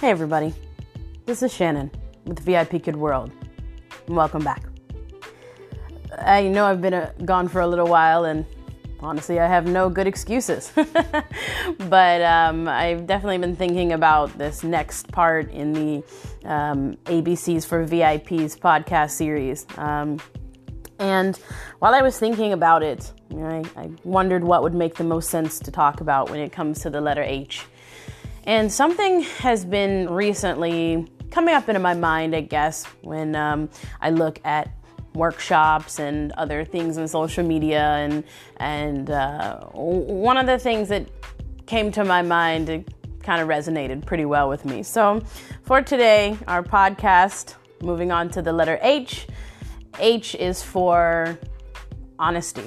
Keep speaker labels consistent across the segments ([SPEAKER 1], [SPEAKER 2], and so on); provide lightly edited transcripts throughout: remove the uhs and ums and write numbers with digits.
[SPEAKER 1] Hey everybody, this is Shannon with VIP Kid World, and welcome back. I know I've been gone for a little while, and honestly I have no good excuses, but I've definitely been thinking about this next part in the ABCs for VIPs podcast series. And while I was thinking about it, I wondered what would make the most sense to talk about when it comes to the letter H. And something has been recently coming up into my mind, I guess, when I look at workshops and other things on social media. And one of the things that came to my mind, it kind of resonated pretty well with me. So for today, our podcast, moving on to the letter H. H is for honesty.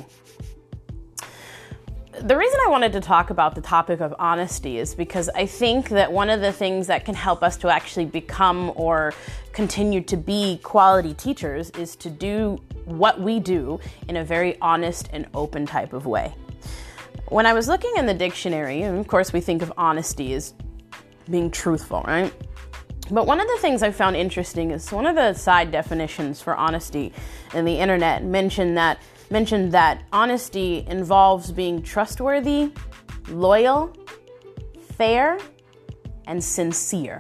[SPEAKER 1] The reason I wanted to talk about the topic of honesty is because I think that one of the things that can help us to actually become or continue to be quality teachers is to do what we do in a very honest and open type of way. When I was looking in the dictionary, and of course we think of honesty as being truthful, right? But one of the things I found interesting is one of the side definitions for honesty in the internet mentioned that honesty involves being trustworthy, loyal, fair, and sincere.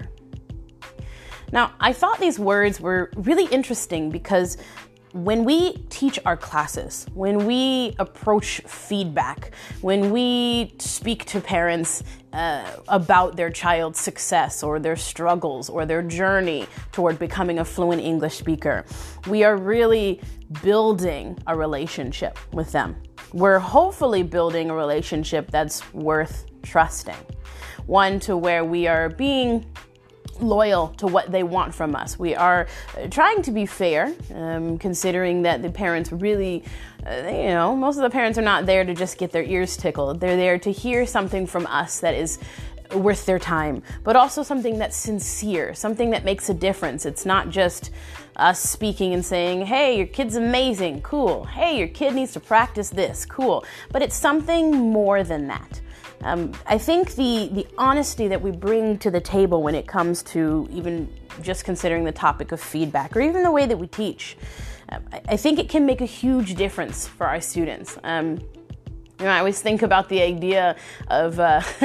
[SPEAKER 1] Now, I thought these words were really interesting because when we teach our classes, when we approach feedback, when we speak to parents about their child's success or their struggles or their journey toward becoming a fluent English speaker, we are really building a relationship with them. We're hopefully building a relationship that's worth trusting, one to where we are being loyal to what they want from us. We are trying to be fair, considering that the parents really, most of the parents are not there to just get their ears tickled. They're there to hear something from us that is worth their time, but also something that's sincere, something that makes a difference. It's not just us speaking and saying, hey, your kid's amazing, cool. Hey, your kid needs to practice this, cool. But it's something more than that. I think the honesty that we bring to the table when it comes to even just considering the topic of feedback or even the way that we teach, I think it can make a huge difference for our students. I always think about the idea of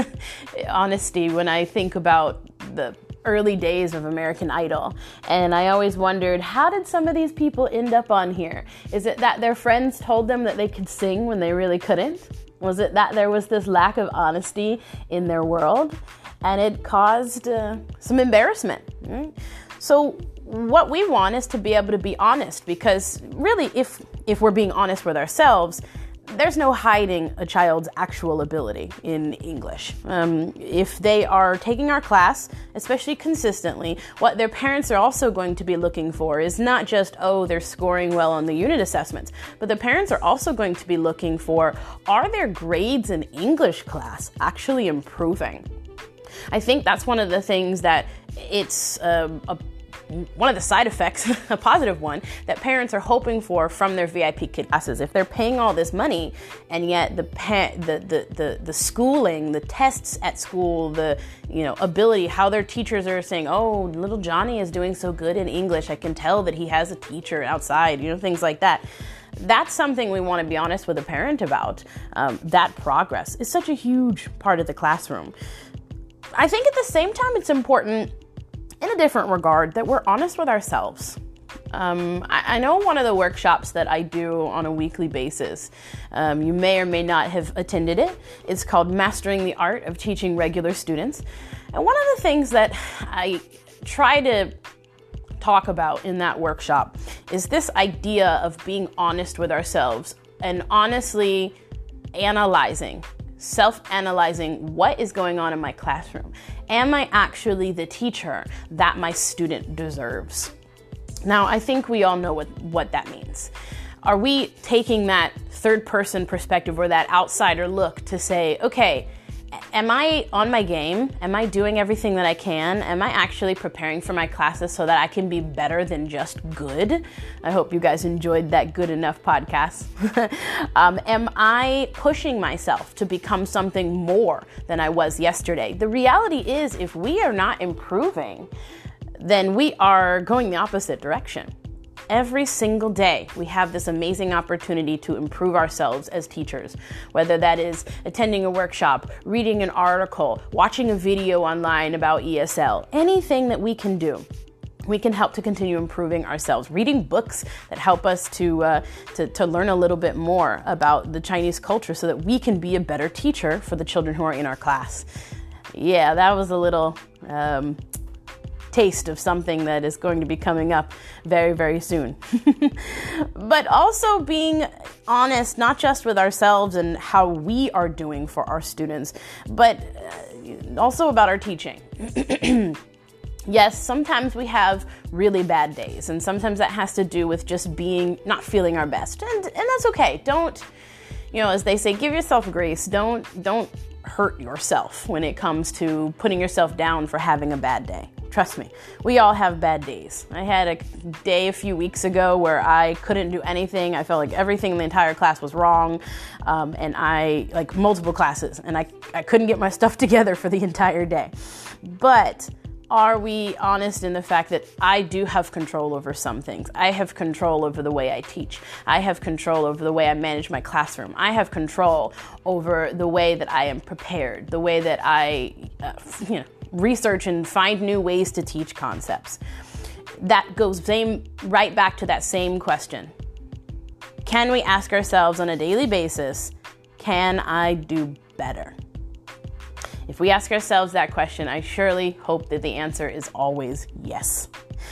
[SPEAKER 1] honesty when I think about the early days of American Idol. And I always wondered, how did some of these people end up on here? Is it that their friends told them that they could sing when they really couldn't? Was it that there was this lack of honesty in their world and it caused some embarrassment? Right? So what we want is to be able to be honest, because really if we're being honest with ourselves, there's no hiding a child's actual ability in English. If they are taking our class, especially consistently, what their parents are also going to be looking for is not just, they're scoring well on the unit assessments, but the parents are also going to be looking for, are their grades in English class actually improving? I think that's one of the things that it's one of the side effects, a positive one, that parents are hoping for from their VIP Kid classes. If they're paying all this money and yet the schooling, the tests at school, the ability, how their teachers are saying, oh, little Johnny is doing so good in English, I can tell that he has a teacher outside, things like that. That's something we want to be honest with a parent about. That progress is such a huge part of the classroom. I think at the same time it's important in a different regard that we're honest with ourselves. I know one of the workshops that I do on a weekly basis, you may or may not have attended it. It's called Mastering the Art of Teaching Regular Students. And one of the things that I try to talk about in that workshop is this idea of being honest with ourselves and honestly self-analyzing what is going on in my classroom. Am I actually the teacher that my student deserves? Now, I think we all know what that means. Are we taking that third person perspective or that outsider look to say, okay, am I on my game? Am I doing everything that I can? Am I actually preparing for my classes so that I can be better than just good? I hope you guys enjoyed that Good Enough podcast. Am I pushing myself to become something more than I was yesterday? The reality is, if we are not improving, then we are going the opposite direction. Every single day, we have this amazing opportunity to improve ourselves as teachers, whether that is attending a workshop, reading an article, watching a video online about ESL, anything that we can do. We can help to continue improving ourselves, reading books that help us to learn a little bit more about the Chinese culture so that we can be a better teacher for the children who are in our class. Yeah, that was a little taste of something that is going to be coming up very, very soon. But also being honest, not just with ourselves and how we are doing for our students, but also about our teaching. Yes, sometimes we have really bad days, and sometimes that has to do with just not feeling our best. And that's okay. Don't, as they say, give yourself grace. Don't hurt yourself when it comes to putting yourself down for having a bad day. Trust me, we all have bad days. I had a day a few weeks ago where I couldn't do anything. I felt like everything in the entire class was wrong, and multiple classes, and I couldn't get my stuff together for the entire day. But are we honest in the fact that I do have control over some things? I have control over the way I teach. I have control over the way I manage my classroom. I have control over the way that I am prepared, the way that I, research and find new ways to teach concepts. That goes right back to that same question. Can we ask ourselves on a daily basis, can I do better? If we ask ourselves that question, I surely hope that the answer is always yes.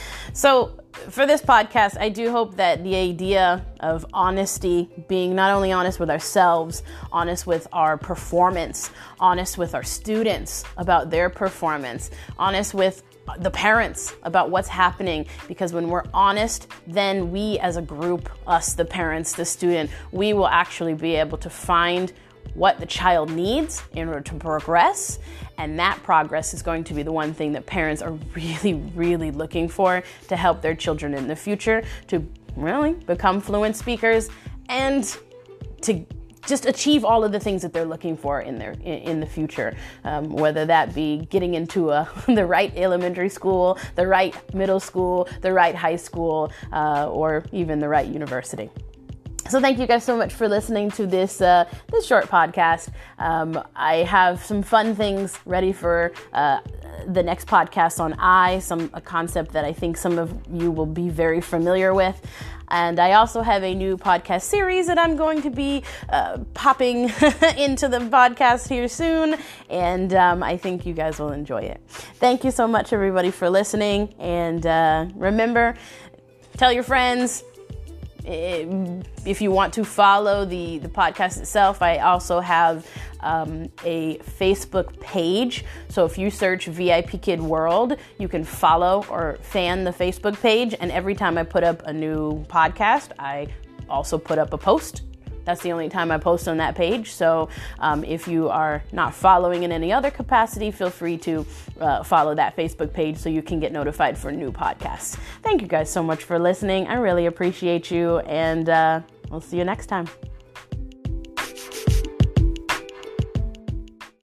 [SPEAKER 1] So for this podcast, I do hope that the idea of honesty, being not only honest with ourselves, honest with our performance, honest with our students about their performance, honest with the parents about what's happening, because when we're honest, then we as a group, us, the parents, the student, we will actually be able to find what the child needs in order to progress, and that progress is going to be the one thing that parents are really, really looking for to help their children in the future to really become fluent speakers and to just achieve all of the things that they're looking for in the future, whether that be getting into the right elementary school, the right middle school, the right high school, or even the right university. So thank you guys so much for listening to this short podcast. I have some fun things ready for the next podcast on a concept that I think some of you will be very familiar with. And I also have a new podcast series that I'm going to be popping into the podcast here soon. And I think you guys will enjoy it. Thank you so much, everybody, for listening. And remember, tell your friends. If you want to follow the podcast itself, I also have a Facebook page. So if you search VIP Kid World, you can follow or fan the Facebook page. And every time I put up a new podcast, I also put up a post. That's the only time I post on that page. So if you are not following in any other capacity, feel free to follow that Facebook page so you can get notified for new podcasts. Thank you guys so much for listening. I really appreciate you, and we'll see you next time.